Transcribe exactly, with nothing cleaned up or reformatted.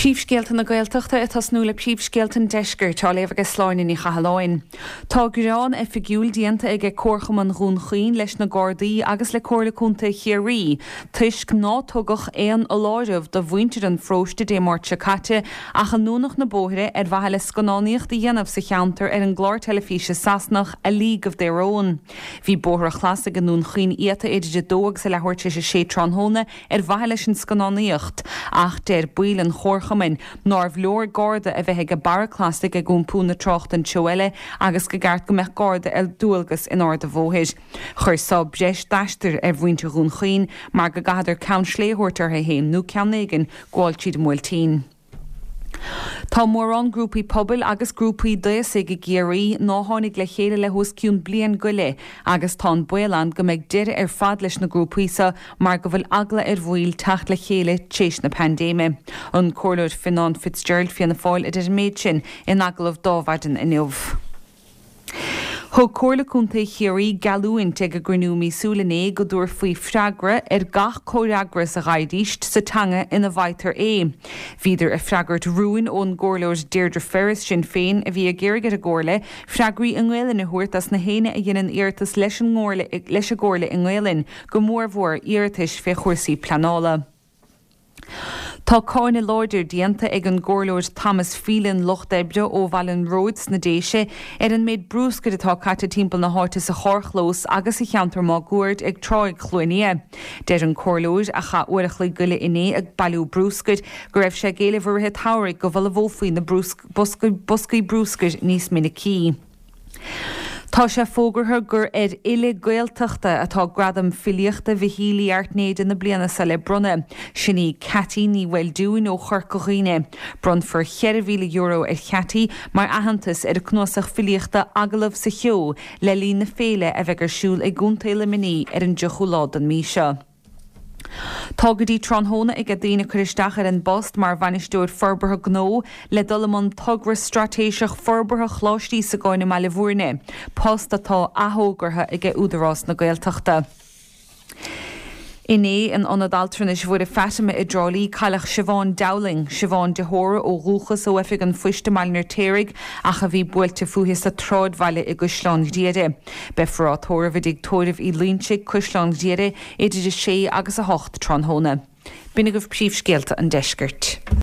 Príomhscéalta na Gaeltachta atá snúla príomhscéalta deisceir tá léamh agus sláinna í chahaláin. Tá gurán a figiúil dianta ag cóircham an rún chuoin leis na Gardaí agus le cóirla cúnta chéirí. Tuisc ná tugach éan a láirimh do bhaintear an fróiste dé mórte caite ach an núnach na bóithre ar bhaithe le sconáníocht a dhéanamh sa cheantar ar an glár telefíse Sasnach a League of Their Own. Bhí bóthra chlása an nún chuoin iata idir de dóg sa lethirte sé sé tránthóna ar bhaithe leis an sconáníocht ach déir buil an chóir chamin, nóir bhleor Garda a bheith go baraclásig a gúnpúna trocht an Tioile agus go gart go meach Garda el dúalgas in áda bhóthir. Chur sab breis daistir ar bhainte rún chuoin mar go gahadar ceann sléthúirtar a héin nó ceannéigen gháil siad múiltín. Tá mór an grúpaí pobail agus grúpaí dosig i géirí ná tháinig le chéile le húsciún blian go le agus tá buileán go mbeidh deire ar fad leis na grúpaísa mar go bhfuil agla ar bhuail tacht le chéile tééis na pandéime. An cóirleir Fionnán Fitzgerald fianna fáil idir méid sin in aglah dámhaidan inniuh. Thug cóirla cúnta chéirí galúint ag a grinúmí súlané go dúir faoi freagra ar gach córeagra sa ghaidíist sa teanga ina bhaithar é. Bhíidir a freagart rúin ón gcomhlóir Deirdre Ferris sin féin a bhí a ggéirgad a gcomhla, freagraí an Nghailin na thuairt as na héine a dhéanann iartas leis an ngorla leis a gcomhla in Nghailin go mórmhór iartas fé chuirsaí planála. Tá cáinna láidir dianta ag an gcomhlóir Thomas Phelan Loch Debre ó Bhalan Roads na déise ar an méid brúscaid atá caite timpeall na háirta sa chorchlós agus i cheantar má gúirt ag tráid chluiní. Deir an cóirleoir a cha uirich le guile iné ag bailú brúscaid go raibh sé géile bhuaithe táirigh go bhfuil a bhófaoin na boscaí brúscaid níos minicí. Tá sé fógartha gur ar ile Gaeltachta atá gradam filiochta bhíhílí artnéad in na bliana sa le brunne. Sinní catí ní bhfuil dúin ó chorcoghine. Brun for cheir mhíle euro ar chatí mar ahantas ar a cnosach filiochta agalamh sa cheo le lí na féile a bheith gur siúil ag gúntaile miní ar an dechulád an míse. Tá go dtí tránthóna ag a dtíine chuiristeach ar an bost mar bhainisteúir forbartha gnó le dul tugra stratéiseach forbartha chláistí sa gáinna meile bhuairne. Post atá athógartha ag údarrás na Gaeltachta. Iné an anadaltranis bhfuair a feitime i drálaí cailleach Siobhan Dowling, Siobhan de Hóra ó Rúchas ó efig an fuiste meilnar téirigh ach a bhí buailte fuhis a trád bhaile i Gúisleán Gdéire. Befrá tóra bhídig tóirih í líonse Gúisleán Gdéire idir sé agus a hocht tránthóna. Bínig go príomhscéalta an deiscirt.